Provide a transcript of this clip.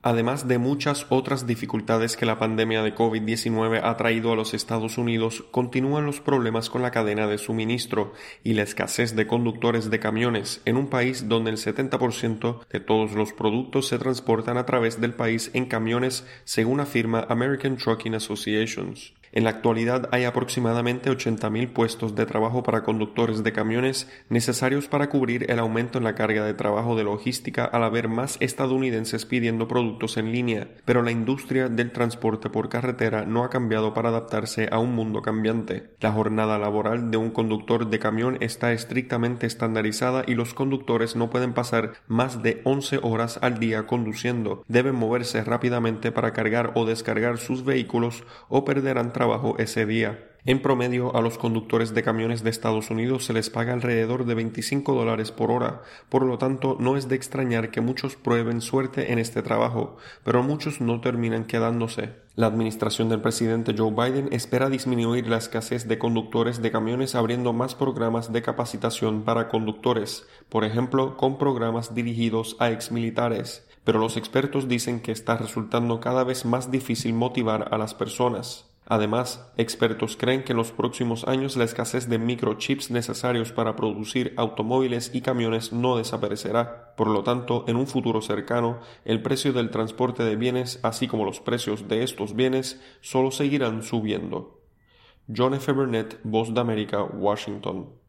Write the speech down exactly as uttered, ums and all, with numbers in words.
Además de muchas otras dificultades que la pandemia de COVID diecinueve ha traído a los Estados Unidos, continúan los problemas con la cadena de suministro y la escasez de conductores de camiones en un país donde el setenta por ciento de todos los productos se transportan a través del país en camiones, según afirma American Trucking Association. En la actualidad hay aproximadamente ochenta mil puestos de trabajo para conductores de camiones necesarios para cubrir el aumento en la carga de trabajo de logística al haber más estadounidenses pidiendo productos en línea, pero la industria del transporte por carretera no ha cambiado para adaptarse a un mundo cambiante. La jornada laboral de un conductor de camión está estrictamente estandarizada y los conductores no pueden pasar más de once horas al día conduciendo. Deben moverse rápidamente para cargar o descargar sus vehículos o perderán trabajo ese día. En promedio, a los conductores de camiones de Estados Unidos se les paga alrededor de veinticinco dólares por hora, por lo tanto no es de extrañar que muchos prueben suerte en este trabajo, pero muchos no terminan quedándose. La administración del presidente Joe Biden espera disminuir la escasez de conductores de camiones abriendo más programas de capacitación para conductores, por ejemplo, con programas dirigidos a exmilitares, pero los expertos dicen que está resultando cada vez más difícil motivar a las personas. Además, expertos creen que en los próximos años la escasez de microchips necesarios para producir automóviles y camiones no desaparecerá. Por lo tanto, en un futuro cercano, el precio del transporte de bienes, así como los precios de estos bienes, solo seguirán subiendo. John F. Burnett, Voz de América, Washington.